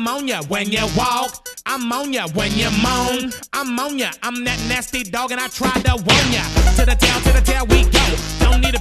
on ya when you walk. I'm on ya when you moan. I'm on ya, I'm that nasty dog and I tried to warn ya. To the tail we go. Don't need a